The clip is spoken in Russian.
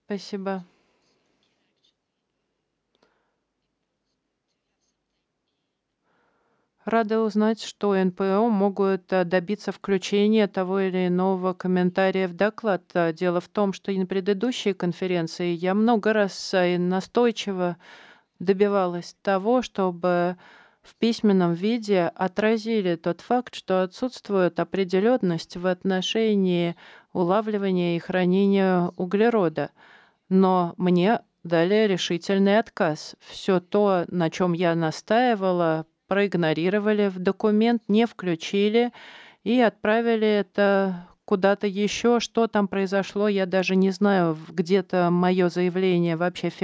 Спасибо. Рада узнать, что НПО могут добиться включения того или иного комментария в доклад. Дело в том, что и на предыдущей конференции я много раз и настойчиво добивалась того, чтобы в письменном виде отразили тот факт, что отсутствует определенность в отношении улавливания и хранения углерода. Но мне дали решительный отказ. Все то, на чем я настаивала, проигнорировали, в документ не включили и отправили это куда-то еще. Что там произошло, я даже не знаю. Где-то мое заявление вообще